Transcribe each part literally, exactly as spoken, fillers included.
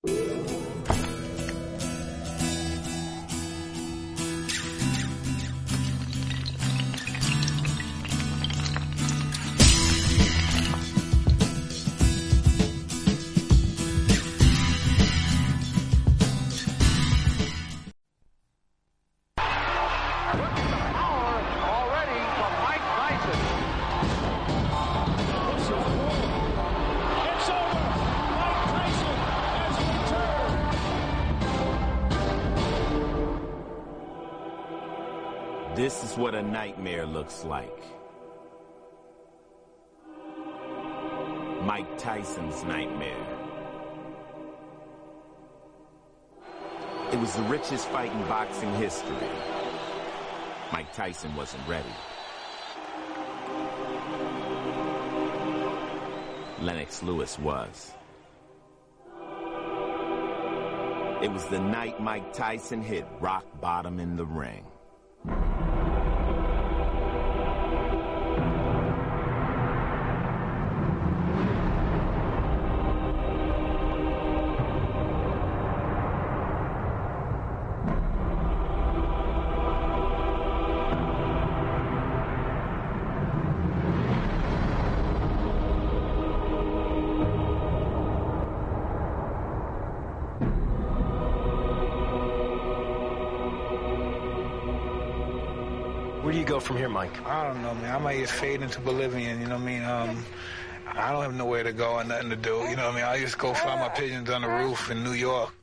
This is what a nightmare looks like. Mike Tyson's nightmare. It was the richest fight in boxing history. Mike Tyson wasn't ready. Lennox Lewis was. It was the night Mike Tyson hit rock bottom in the ring. Where do you go from here, Mike? I don't know, man. I might just fade into Bolivian, you know what I mean? Um, I don't have nowhere to go and nothing to do, you know what I mean? I just go fly my pigeons on the roof in New York.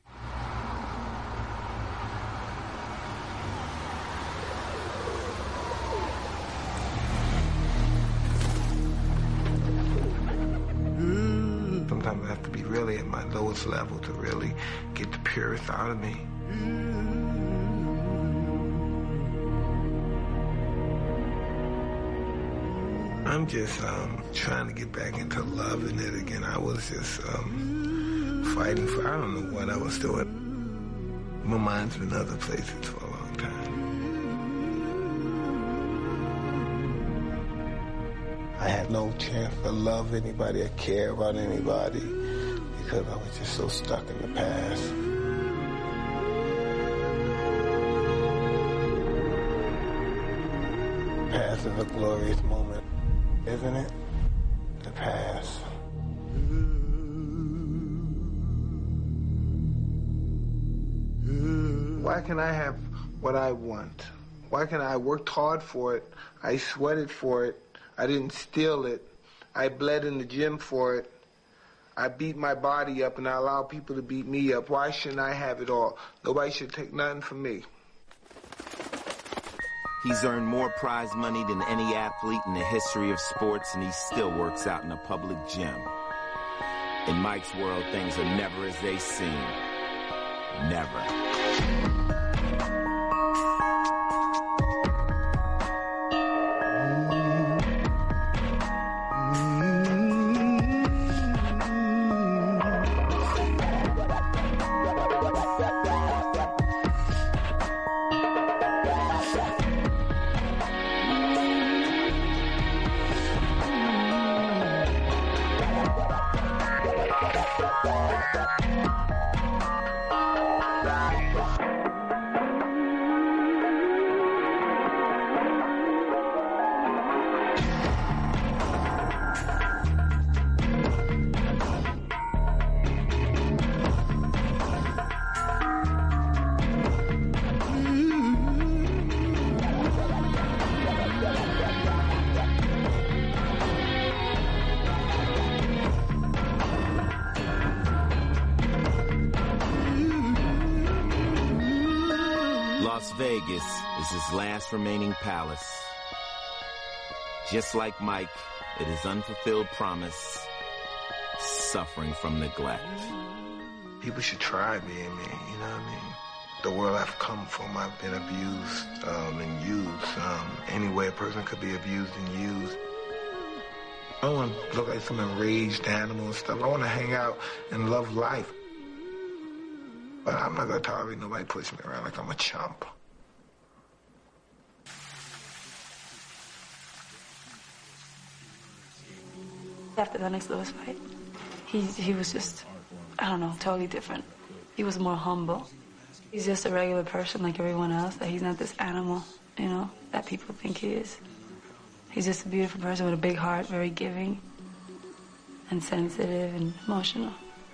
Sometimes I have to be really at my lowest level to really get the purest out of me. I'm just um, trying to get back into loving it again. I was just um, fighting for, I don't know what I was doing. My mind's been other places for a long time. I had no chance to love anybody or care about anybody because I was just so stuck in the past. The past is a glorious moment. Isn't it? The past. Why can I have what I want? Why can I worked hard for it? I sweated for it. I didn't steal it. I bled in the gym for it. I beat my body up and I allow people to beat me up. Why shouldn't I have it all? Nobody should take nothing from me. He's earned more prize money than any athlete in the history of sports, and he still works out in a public gym. In Mike's world, things are never as they seem. Never. Las Vegas is his last remaining palace. Just like Mike, it is unfulfilled promise, suffering from neglect. People should try being me, you know what I mean? The world I've come from, I've been abused um, and used. Um, any way a person could be abused and used. I don't want to look like some enraged animal and stuff. I want to hang out and love life. But I'm not going to tolerate nobody pushing me around like I'm a chump. After the Lennox Lewis fight, he, he was just I don't know, totally different. He was more humble. He's just a regular person like everyone else, that he's not this animal, you know, that people think he is. He's just a beautiful person with a big heart, very giving and sensitive and emotional.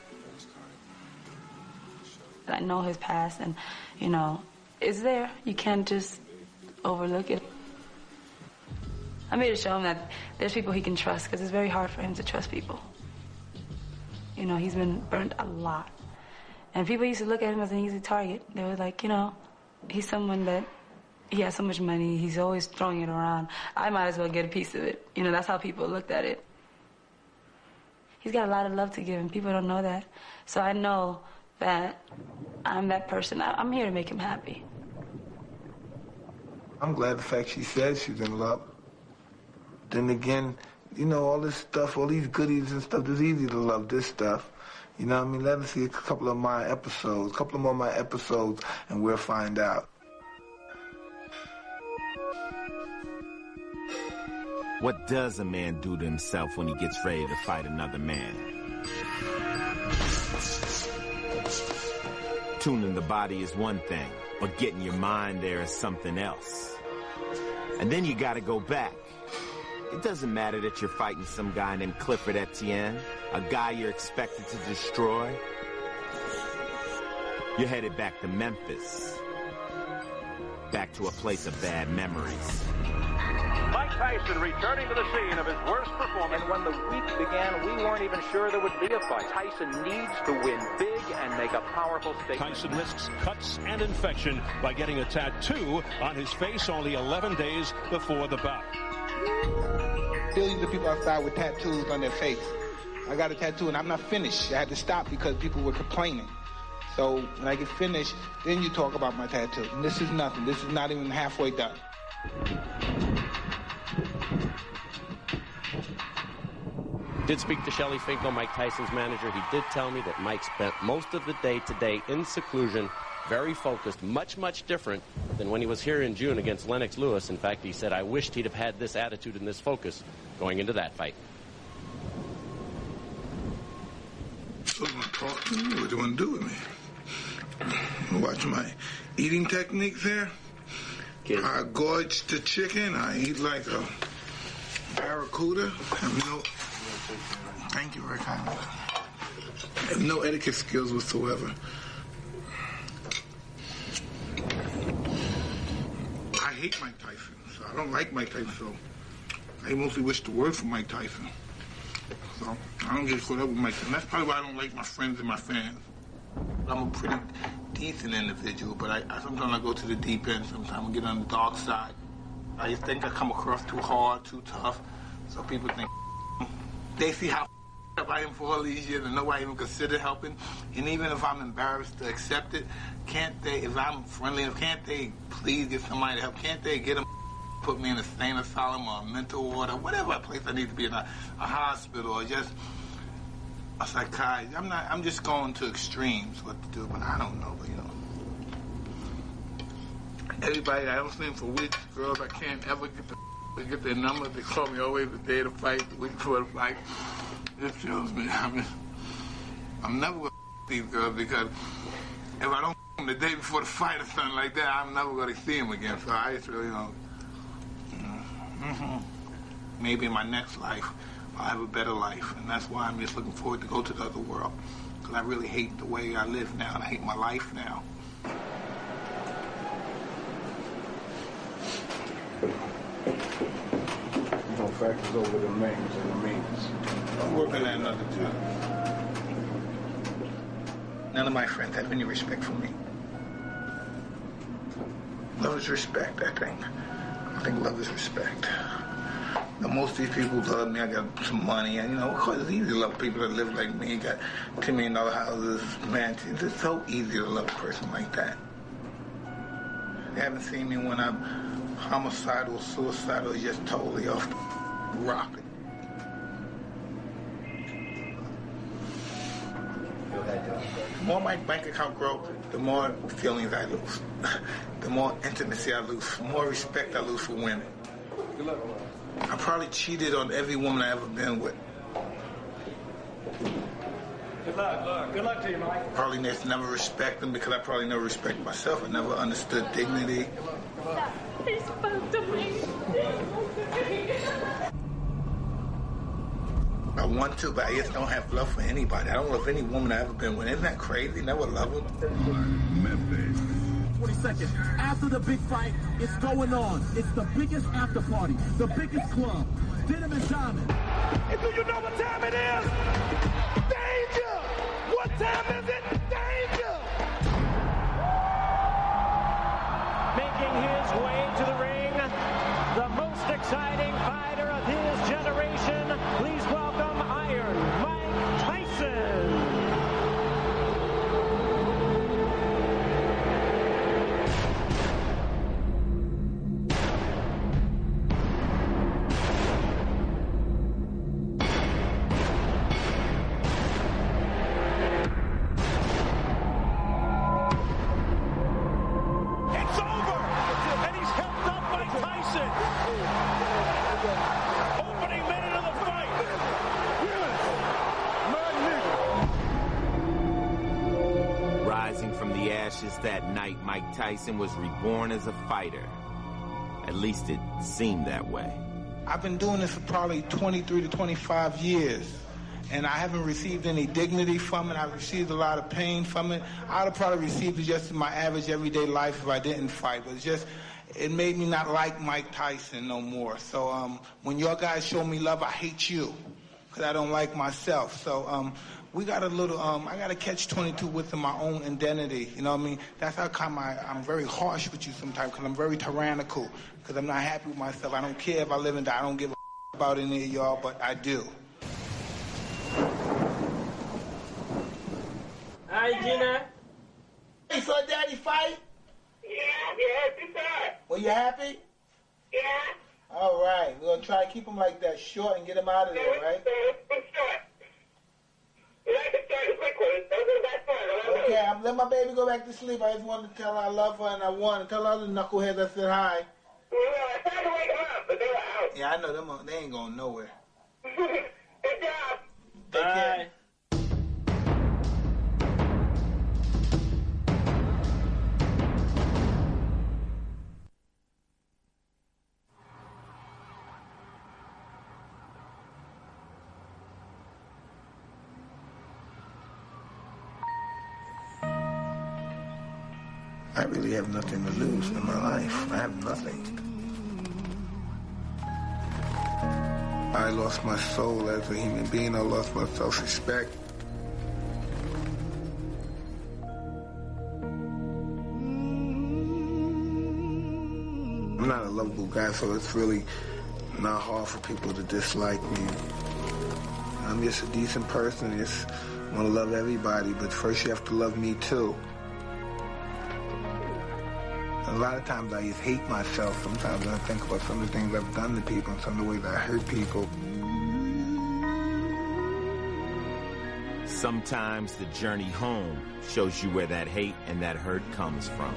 I know his past and, you know, it's there. You can't just overlook it. I'm here to show him that there's people he can trust, because it's very hard for him to trust people. You know, he's been burnt a lot. And people used to look at him as an easy target. They were like, you know, he's someone that, he has so much money, he's always throwing it around. I might as well get a piece of it. You know, that's how people looked at it. He's got a lot of love to give, and people don't know that. So I know that I'm that person. I, I'm here to make him happy. I'm glad the fact she said she's in love. Then again, you know, all this stuff, all these goodies and stuff, it's easy to love this stuff. You know what I mean? Let us see a couple of my episodes, a couple of more of my episodes, and we'll find out. What does a man do to himself when he gets ready to fight another man? Tuning the body is one thing, but getting your mind there is something else. And then you gotta go back. It doesn't matter that you're fighting some guy named Clifford Etienne, a guy you're expected to destroy. You're headed back to Memphis. Back to a place of bad memories. Mike Tyson returning to the scene of his worst performance. And when the week began, we weren't even sure there would be a fight. Tyson needs to win big and make a powerful statement. Tyson risks cuts and infection by getting a tattoo on his face only eleven days before the bout. Billions of people outside with tattoos on their face. I got a tattoo and I'm not finished. I had to stop because people were complaining. So when I get finished, then you talk about my tattoo. And this is nothing. This is not even halfway done. Did speak to Shelly Finkel, Mike Tyson's manager. He did tell me that Mike spent most of the day today in seclusion, very focused, much, much different than when he was here in June against Lennox Lewis. In fact, he said, I wished he'd have had this attitude and this focus going into that fight. So you want to talk to me? What do you want to do with me? You watch my eating techniques here? Kid. I gorge the chicken. I eat like a barracuda. I have no... Thank you very kindly. I have no etiquette skills whatsoever. I hate Mike Tyson, so I don't like Mike Tyson, so I mostly wish the worst for Mike Tyson. So I don't get caught up with Mike Tyson. That's probably why I don't like my friends and my fans. I'm a pretty decent individual, but I, I sometimes I go to the deep end. Sometimes I get on the dark side. I just think I come across too hard, too tough, so people think they see how up I am for all these years and nobody even considered helping. And even if I'm embarrassed to accept it, can't they, if I'm friendly, can't they please get somebody to help? Can't they get them, put me in a sane asylum or a mental ward or whatever place I need to be in, a, a hospital or just a psychiatrist? I'm not, I'm just going to extremes what to do, but I don't know, but you know. Everybody, I don't see for weeks, girls, I can't ever get the get their number. They call me always the day of the fight, the week before the fight. It kills me. I mean, I'm never going to these girls because if I don't them the day before the fight or something like that, I'm never going to see them again. So I just really, you know, mm-hmm. maybe in my next life, I'll have a better life. And that's why I'm just looking forward to go to the other world. Because I really hate the way I live now, and I hate my life now. You know, factors over the names and the means. I'm working at another job. None of my friends have any respect for me. Love is respect, I think. I think love is respect. Now, most of these people love me. I got some money, and you know, of course, it's easy to love people that live like me. Got two million dollar houses, mansions. It's so easy to love a person like that. They haven't seen me when I'm homicidal, suicidal, just totally off the rocket. The more my bank account grows, the more feelings I lose. The more intimacy I lose, the more respect I lose for women. I probably cheated on every woman I ever been with. Good luck. Good luck. Good luck to you, Mike. Probably never respect them because I probably never respect myself. I never understood dignity. He spoke to me. I want to, but I just don't have love for anybody. I don't love any woman I've ever been with. Isn't that crazy? Never love them. twenty seconds. After the big fight, it's going on. It's the biggest after party, the biggest club. Denim and Diamond. And do you know what time it is? Danger! What time is it? Danger! Making his way to the ring, the most exciting fighter of his generation. Please welcome Iron Mike Tyson. That night, Mike Tyson was reborn as a fighter. At least it seemed that way. I've been doing this for probably twenty-three to twenty-five years, and I haven't received any dignity from it. I've received a lot of pain from it. I'd have probably received it just in my average everyday life if I didn't fight, but it's just, it made me not like Mike Tyson no more. So um, when your guys show me love, I hate you, because I don't like myself. So um, we got a little, um, I got to catch twenty-two within my own identity. You know what I mean? That's how come I, I'm very harsh with you sometimes, because I'm very tyrannical, because I'm not happy with myself. I don't care if I live and die. I don't give a about any of y'all, but I do. Hi, Gina. Hey, so Daddy fight? Yeah, yeah, it's that. Were you happy? Yeah. All right. We're going to try to keep him like that, short, and get him out of there, right? Okay, I'm let my baby go back to sleep. I just wanted to tell her I love her and I want to tell her other knuckleheads I said hi. Well, I tried to wake them up, but they were out. Yeah, I know them. They ain't going nowhere. Good job. Take Bye. care. I really have nothing to lose in my life. I have nothing. I lost my soul as a human being. I lost my self-respect. I'm not a lovable guy, so it's really not hard for people to dislike me. I'm just a decent person. I just want to love everybody, but first you have to love me too. A lot of times I just hate myself. Sometimes I think about some of the things I've done to people and some of the ways I hurt people. Sometimes the journey home shows you where that hate and that hurt comes from.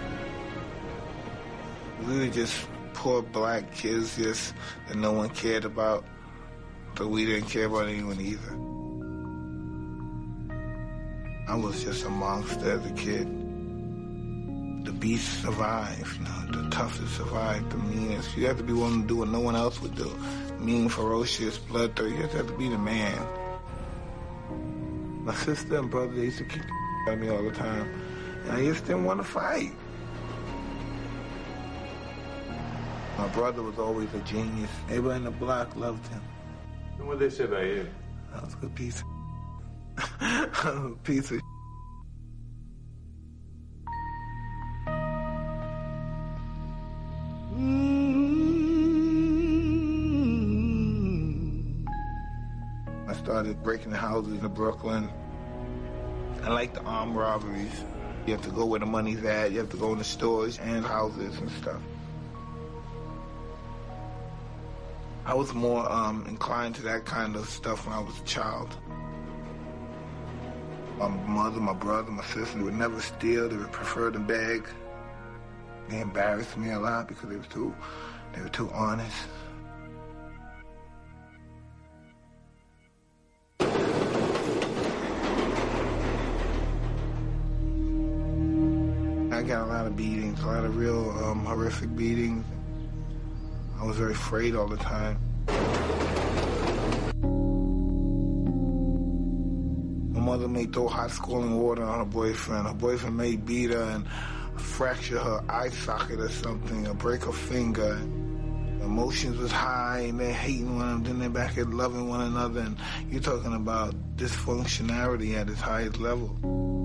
We were just poor black kids just that no one cared about, but we didn't care about anyone either. I was just a monster as a kid. The beast survived, you know, the toughest survived, the meanest. You have to be willing to do what no one else would do. Mean, ferocious, bloodthirsty. You just have to be the man. My sister and brother, they used to kick at me all the time, and I just didn't want to fight. My brother was always a genius. Everybody in the block loved him. And what they say about you? I was a good piece of piece of I started breaking houses in Brooklyn. I like the armed robberies. You have to go where the money's at. You have to go in the stores and houses and stuff. I was more um, inclined to that kind of stuff when I was a child. My mother, my brother, my sister would never steal. They would prefer to beg. They embarrassed me a lot because they were too, they were too honest. I got a lot of beatings, a lot of real um, horrific beatings. I was very afraid all the time. My mother may throw hot scalding water on her boyfriend. Her boyfriend may beat her and fracture her eye socket or something, or break her finger. Emotions was high, and they're hating one another, then they're back at loving one another, and you're talking about dysfunctionality at its highest level.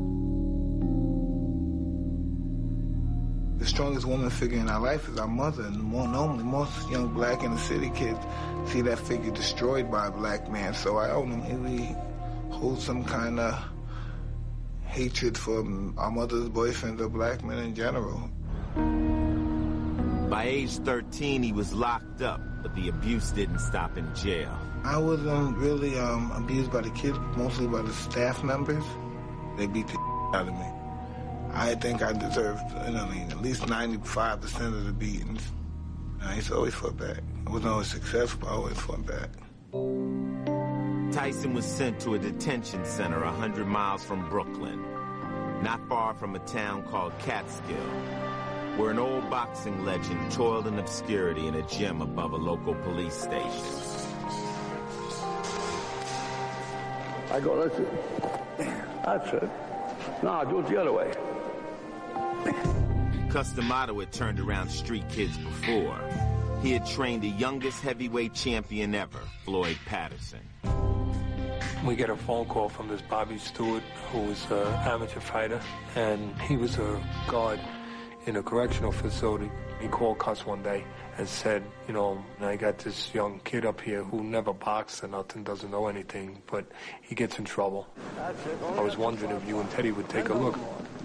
The strongest woman figure in our life is our mother, and more normally, most young black inner city kids see that figure destroyed by a black man, so I ultimately hold some kind of hatred for our mother's boyfriend or black men in general. By age thirteen, he was locked up, but the abuse didn't stop in jail. I was um, really um, abused by the kids, mostly by the staff members. They beat the out of me. I think I deserved, you know, I mean, at least ninety-five percent of the beatings. I used to always fought back. I wasn't always successful, but I always fought back. Tyson was sent to a detention center one hundred miles from Brooklyn, not far from a town called Catskill, where an old boxing legend toiled in obscurity in a gym above a local police station. I go, that's it. That's it. No, do it the other way. Cus D'Amato had turned around street kids before. He had trained the youngest heavyweight champion ever, Floyd Patterson. We get a phone call from this Bobby Stewart, who was an amateur fighter, and he was a guard in a correctional facility. He called Cus one day and said, you know, I got this young kid up here who never boxed or nothing, doesn't know anything, but he gets in trouble. I was wondering if you and Teddy would take a look.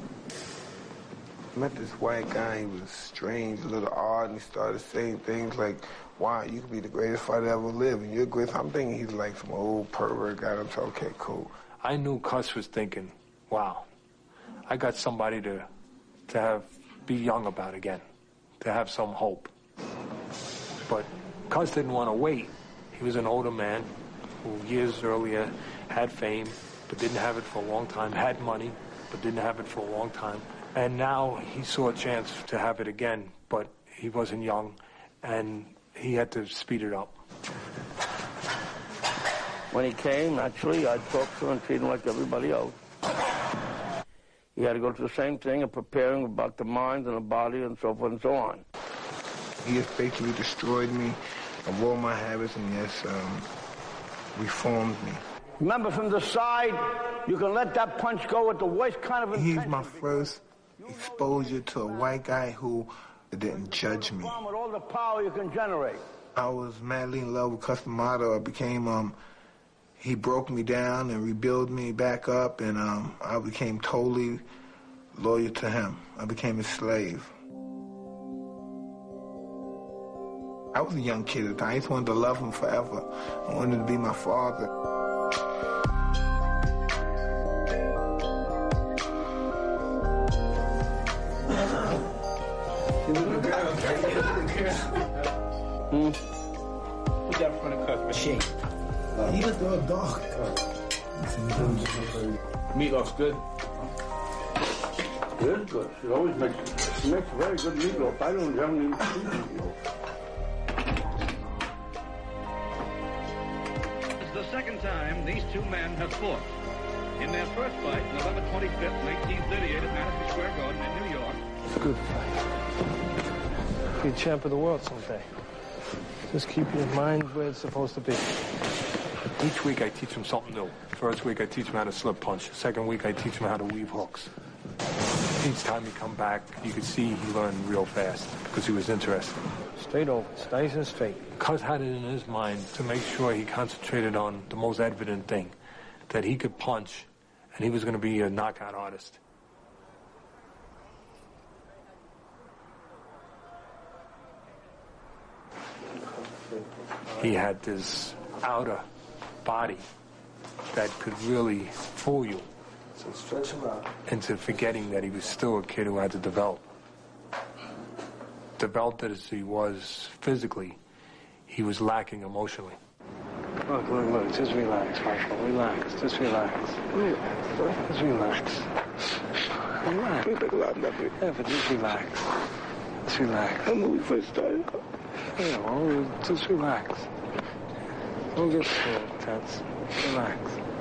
I met this white guy. He was strange, a little odd, and he started saying things like, wow, you could be the greatest fighter ever lived, and you're great. I'm thinking he's like some old pervert guy. I'm saying, okay, cool. I knew Cus was thinking, wow, I got somebody to, to have, be young about again, to have some hope. But Cus didn't want to wait. He was an older man who years earlier had fame, but didn't have it for a long time, had money, but didn't have it for a long time. And now he saw a chance to have it again, but he wasn't young, and he had to speed it up. When he came, naturally, I'd talk to him and treat him like everybody else. He had to go through the same thing of preparing about the mind and the body and so forth and so on. He has basically destroyed me of all my habits and, yes, um, reformed me. Remember, from the side, you can let that punch go with the worst kind of intention. He's my first exposure to a white guy who didn't judge me. With all the power you can generate. I was madly in love with Cus D'Amato. I became, um, he broke me down and rebuilt me back up, and um, I became totally loyal to him. I became his slave. I was a young kid at the time. I just wanted to love him forever. I wanted to be my father. Hmm? We got in front of Cus machine. He was the dog. Meatloaf's good. Good, good. She always makes, she makes very good meatloaf. I don't generally eat meatloaf. It's the second time these two men have fought. In their first fight, November twenty-fifth, nineteen thirty-eight, at Madison Square Garden in New York. It's a good fight. Be a champ of the world someday. Just keep your mind where it's supposed to be. Each week I teach him something new. First week I teach him how to slip punch. Second week I teach him how to weave hooks. Each time he come back, you could see he learned real fast because he was interested. Straight over, nice and straight. Cus had it in his mind to make sure he concentrated on the most evident thing, that he could punch, and he was going to be a knockout artist. He had this outer body that could really fool you. So stretch him out. Into forgetting that he was still a kid who had to develop. Developed as he was physically, he was lacking emotionally. Look, look, look, just relax, Michael, relax, just relax. Relax, just relax. Relax. Feels like a lot of memory. Yeah, but just relax. Just relax. I remember we first started. Yeah, well, just relax. Don't get so tense. Relax.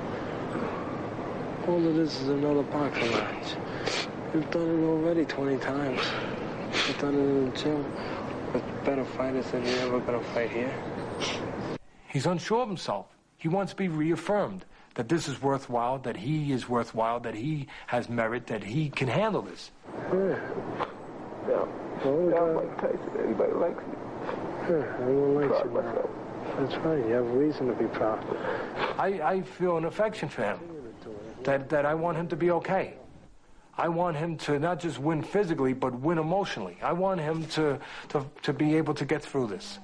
All of this is another boxing match. You've done it already twenty times. You've done it in the gym with better fighters than you're ever going to fight here. He's unsure of himself. He wants to be reaffirmed that this is worthwhile, that he is worthwhile, that he has merit, that he can handle this. Yeah. Yeah. Well, yeah, I'm Mike Tyson. Everybody likes me. Yeah, everyone likes you, man. That's right. You have reason to be proud. I, I feel an affection for him, that, that I want him to be okay. I want him to not just win physically, but win emotionally. I want him to, to, to be able to get through this.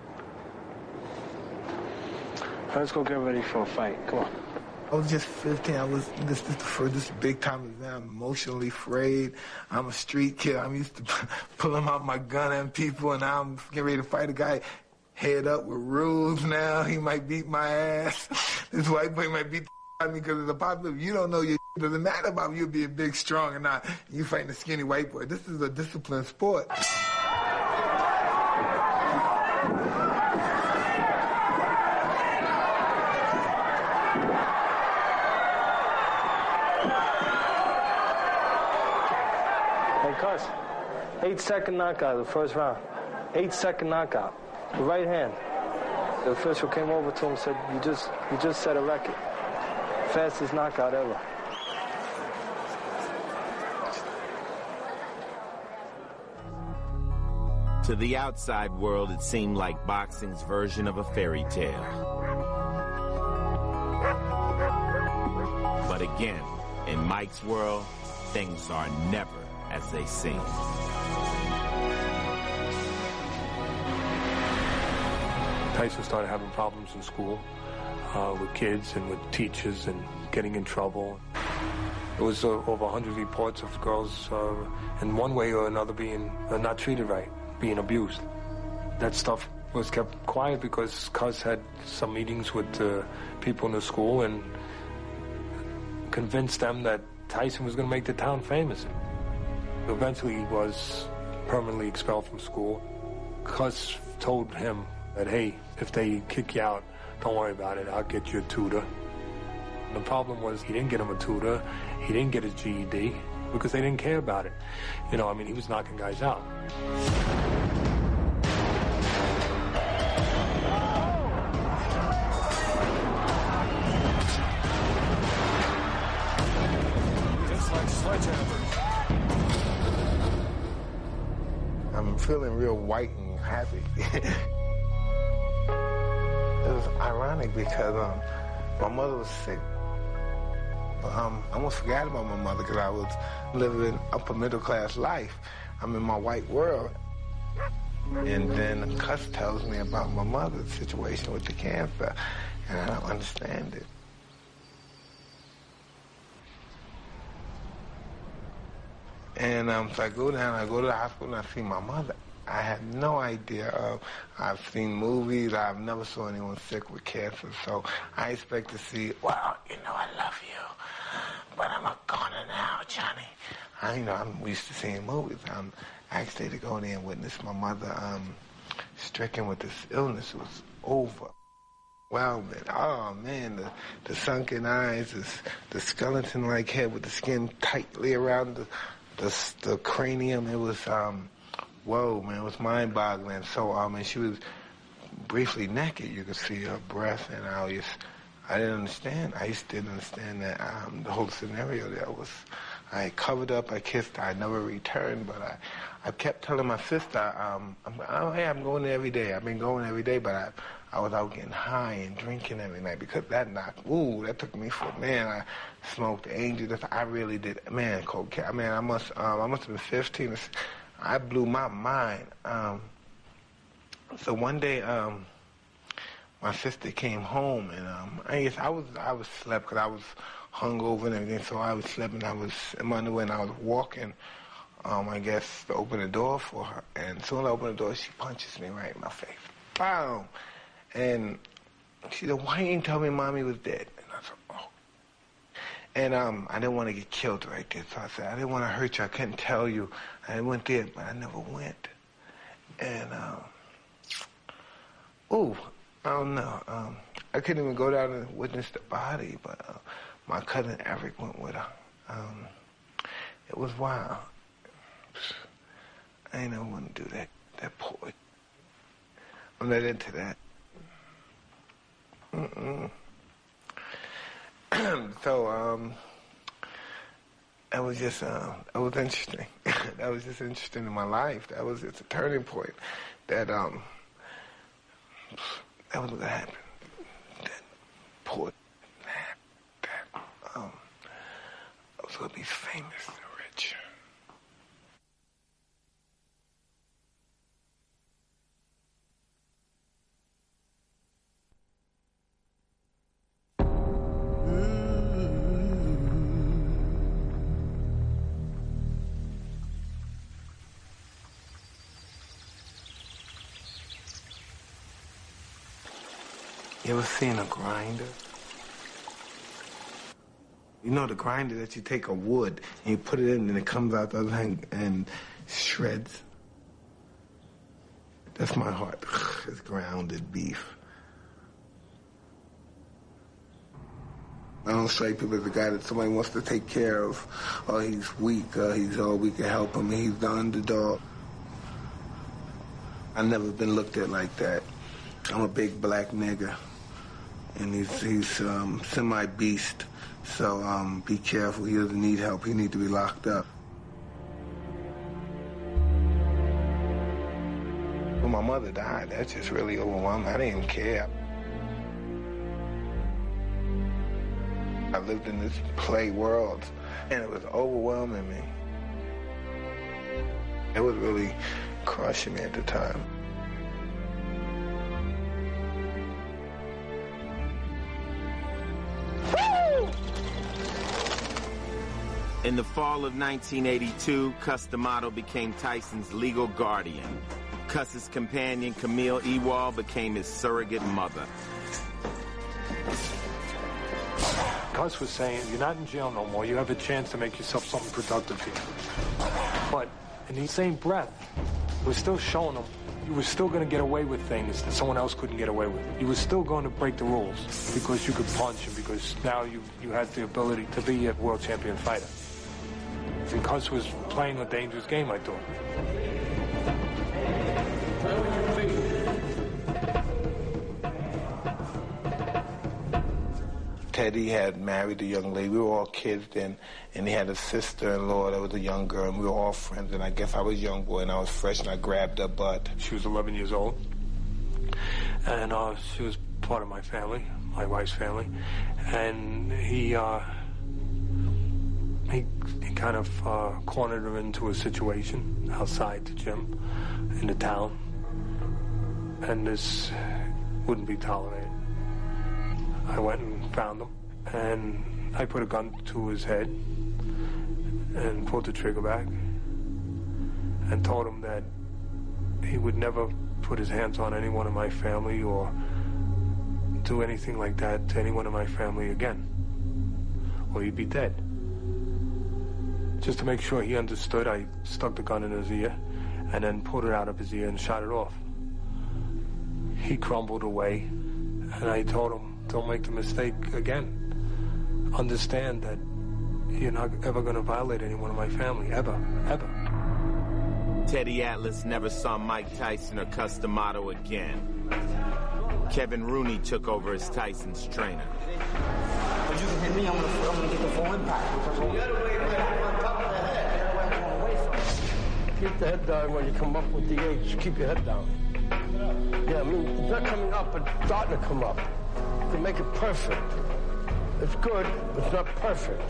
Let's go get ready for a fight. Come on. I was just fifteen. I was this, this the furthest big time event. I'm emotionally afraid. I'm a street kid. I'm used to pulling out my gun at people, and now I'm getting ready to fight a guy head up with rules now. He might beat my ass. This white boy might beat the out of me because of the possibility. You don't know your it doesn't matter about you being big, strong, or not. You fighting a skinny white boy. This is a disciplined sport. Cuz, eight second knockout the first round. Eight second knockout. The right hand. The official came over to him and said, you just you just set a record. Fastest knockout ever. To the outside world, it seemed like boxing's version of a fairy tale. But again, in Mike's world, things are never as they seem. Tyson started having problems in school uh, with kids and with teachers and getting in trouble. There was uh, over one hundred reports of girls uh, in one way or another being uh, not treated right, being abused. That stuff was kept quiet because Cuz had some meetings with uh, people in the school and convinced them that Tyson was going to make the town famous. Eventually he was permanently expelled from school. Cuz told him that, hey, if they kick you out, don't worry about it, I'll get you a tutor. The problem was he didn't get him a tutor, he didn't get his G E D, because they didn't care about it. You know, I mean, he was knocking guys out. Just like sledgehammers. I'm feeling real white and happy. It was ironic because um, my mother was sick. Um, I almost forgot about my mother because I was living upper middle class life. I'm in my white world. And then Cuz tells me about my mother's situation with the cancer, and I don't understand it. And um, so I go down, I go to the hospital, and I see my mother. I had no idea. Uh, I've seen movies. I've never saw anyone sick with cancer. So I expect to see, well, you know, I love you, but I'm a goner now, Johnny. I, you know, I'm used to seeing movies. I'm actually to go in there and witness my mother um, stricken with this illness. It was over. Wow, man. Oh, man, the, the sunken eyes, this, the skeleton-like head with the skin tightly around the, the, the cranium. It was... Um, Whoa, man, it was mind-boggling. So, um, and she was briefly naked. You could see her breast, and I was, I didn't understand. I just didn't understand that, um, the whole scenario there was, I covered up, I kissed her, I never returned, but I, I kept telling my sister, um, I'm, oh, hey, I'm going there every day. I've been going every day, but I, I was out getting high and drinking every night because that knocked, ooh, that took me for, man, I smoked Angel. I really did, man, cocaine. I mean, I must, um, I must have been fifteen. I blew my mind. Um, so one day, um, my sister came home, and um, I guess I was I was slept because I was hungover and everything. So I was sleeping. I was in my underwear, and I was walking. Um, I guess to open the door for her, and as soon as I open the door, she punches me right in my face. Boom! And she said, "Why you didn't tell me Mommy was dead?" And I said, "Oh." And um, I didn't want to get killed right there, so I said, I didn't want to hurt you. I couldn't tell you. I went there, but I never went. And, um, ooh, I don't know. Um, I couldn't even go down and witness the body, but uh, my cousin Eric went with her. Um, it was wild. I ain't never want to do that, that poet. I'm not into that. Mm-mm. So, um, that was just, uh, that was interesting. That was just interesting in my life. That was just a turning point. That, um, that was what happened. That poet, that, that, um, I was gonna be famous and rich. You ever seen a grinder? You know the grinder that you take a wood and you put it in and it comes out the other hand and shreds? That's my heart. It's grounded beef. I don't strike people as a guy that somebody wants to take care of. Oh, he's weak. Uh, he's all we can help him. He's the underdog. I've never been looked at like that. I'm a big black nigger. And he's, he's um, semi-beast, so um, be careful. He doesn't need help. He needs to be locked up. When my mother died, that just really overwhelmed me. I didn't even care. I lived in this play world, and it was overwhelming me. It was really crushing me at the time. In the fall of nineteen eighty-two, Cus D'Amato became Tyson's legal guardian. Cus's companion, Camille Ewald, became his surrogate mother. Cus was saying, you're not in jail no more. You have a chance to make yourself something productive here. But in the same breath, we're still showing him you were still going to get away with things that someone else couldn't get away with. You were still going to break the rules because you could punch and because now you, you had the ability to be a world champion fighter. And Cus was playing a dangerous game, I thought. Teddy had married a young lady. We were all kids then, and he had a sister-in-law that was a young girl, and we were all friends, and I guess I was a young boy, and I was fresh, and I grabbed her butt. She was eleven years old, and uh, she was part of my family, my wife's family, and he, uh, he, he kind of uh, cornered her into a situation outside the gym in the town, and this wouldn't be tolerated. I went and found him, and I put a gun to his head and pulled the trigger back and told him that he would never put his hands on anyone in my family or do anything like that to anyone in my family again, or he'd be dead. Just to make sure he understood, I stuck the gun in his ear and then pulled it out of his ear and shot it off. He crumbled away, and I told him, don't make the mistake again. Understand that you're not ever going to violate anyone in my family, ever, ever. Teddy Atlas never saw Mike Tyson or Cus D'Amato again. Kevin Rooney took over as Tyson's trainer. But you can hit me, I'm going to get the full impact. You got to wait right on top of the head. Keep the head down when you come up with the age. Keep your head down. Yeah, I mean, it's not coming up, but starting to come up. To make it perfect. It's good, but it's not perfect.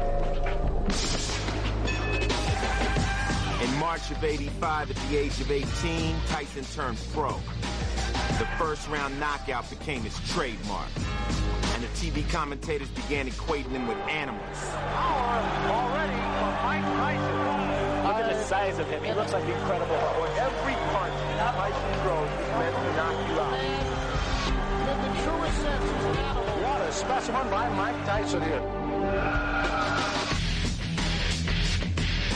In March of eighty-five, at the age of eighteen, Tyson turned pro. The first round knockout became his trademark. And the T V commentators began equating him with animals. Already for Mike Tyson. Look at the size of him. He looks like the Incredible Hulk. Every punch Tyson throws is meant to knock you out. What a specimen by Mike Tyson here.